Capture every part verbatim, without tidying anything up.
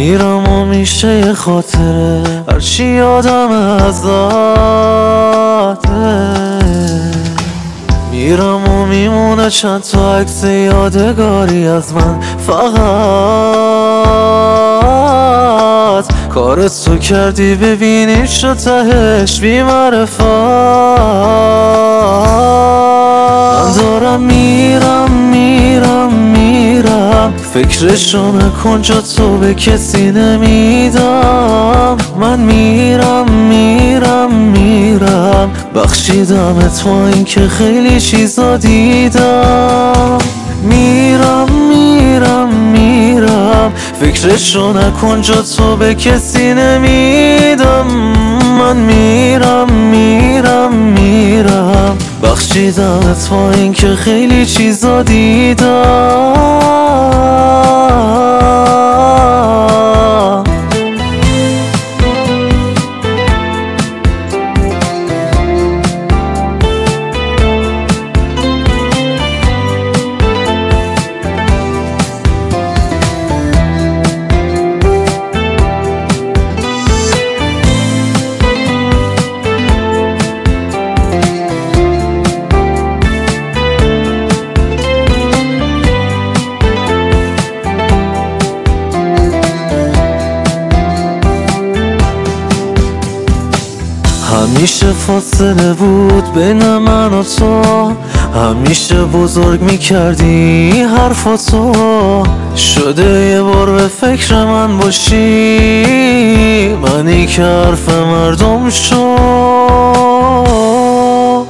میرم و میشه یه خاطره هرچی یادم ازاته. میرم و میمونه چند تا عکس یادگاری از من فقط. کارت تو کردی ببینی شد تهش بی معرفت. من دارم میرم میرم میرم فکرشو نکن جا تو به کسی نمیدم. من میرم میرم میرم بخشیدمت با این که خیلی چیزا دیدم. میرم میرم میرم فکرشو نکن جا تو به کسی نمیدم. من میرم میرم میرم بخشیدمت با این که خیلی چیزا دیدم. همیشه فاصله بود بین من و تو، همیشه بزرگ میکردی حرفاتو. شده یه بار به فکر من باشی منی که حرف مردم شد.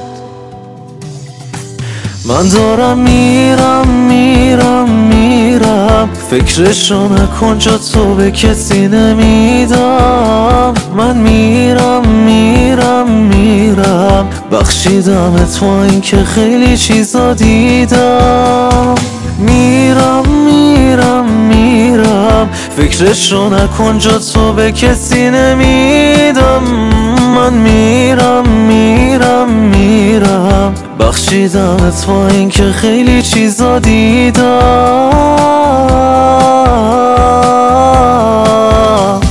من دارم میرم میرم میرم فکرشو نکن جا تو به کسی نمیدم. من میرم میرم میرم بخشیدمت با این که خیلی چیزا دیدم. میرم میرم میرم فکرشو نکن جا تو به کسی نمیدم. من میرم میرم میرم بخشیدمت با این که خیلی چیزا دیدم.